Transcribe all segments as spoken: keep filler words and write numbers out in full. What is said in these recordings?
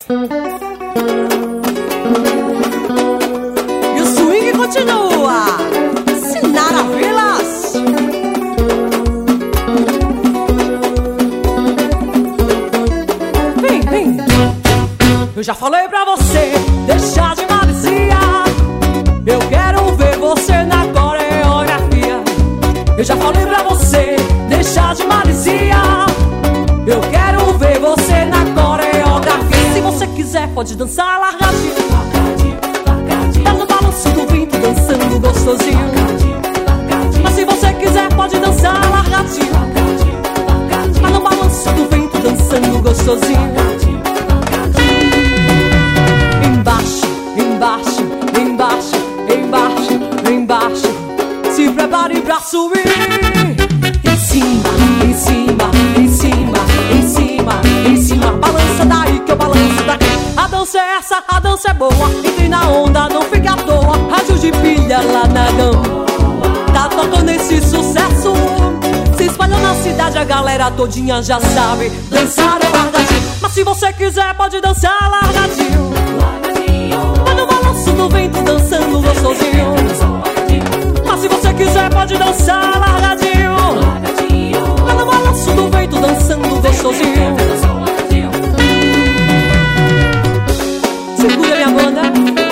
E o swing continua. Sinara Vilas. Vem, vem. Eu já falei pra você deixar de malicia. Eu quero ver você na coreografia. Eu já falei pra você deixar de malicia. Eu quero ver você na coreografia. Se você quiser pode dançar largadinho. Tá no balanço do vento dançando gostosinho. Mas se você quiser pode dançar largadinho. Tá no balanço do vento dançando gostosinho. Embaixo, embaixo, embaixo, embaixo, embaixo. Se prepare pra subir. Em cima, em cima, em cima, em cima, em cima. Balança daí que eu balanço daqui. A dança é essa, a dança é boa. Entre na onda, não fica à toa. Rádio de pilha lá na gama. Tá tocando esse sucesso. Se espalhou na cidade, a galera todinha já sabe. Dançar é largadinho. Mas se você quiser pode dançar largadinho. Vai no balanço do vento dançando gostosinho. Mas se você quiser pode dançar largadinho. Vai no balanço do vento dançando gostosinho. Segura minha banda.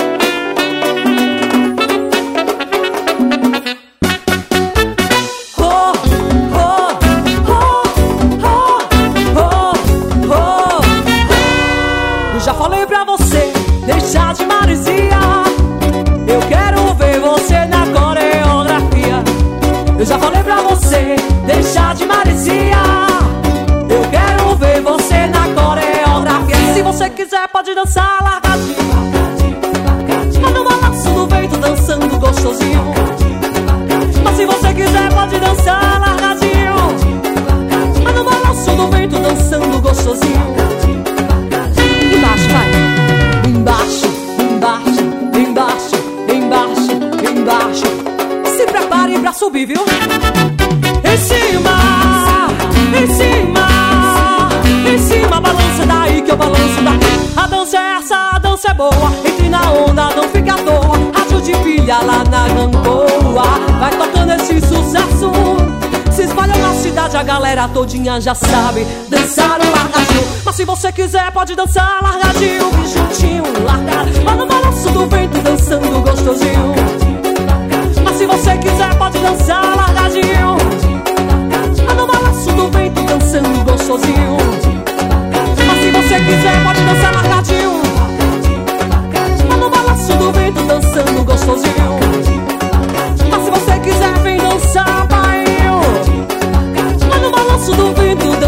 Oh, oh, oh, oh, oh, oh. Eu já falei pra você deixar de maresia. Eu quero ver você na coreografia. Eu já falei pra você deixar de maresia. Eu quero ver você na coreografia. Se você quiser pode dançar largadinho. Tá no balanço do vento dançando gostosinho. Mas se você quiser pode dançar largadinho. Tá no balanço do vento dançando gostosinho. Embaixo, vai. Embaixo, embaixo, embaixo, embaixo, embaixo. Se prepare pra subir, viu? Em cima, em cima, em cima. Balança daí que eu balanço daqui. A dança é essa, a dança é boa. Entre na onda, não fica à toa. Rádio de pilha lá na Gamboa. Vai tocando esse sucesso. Se espalhou na cidade, a galera todinha já sabe. Dançar o largadinho. Mas se você quiser pode dançar largadinho. Juntinho, largadinho. Vai no balanço do vento dançando gostosinho. Mas se você quiser pode dançar largadinho. Vai no balanço do vento dançando gostosinho. Mas se você quiser pode dançar largadinho. Vai no balanço do vento dançando gostosinho. Mas se você quiser vem dançar, pai. Vai no balanço do vento dançando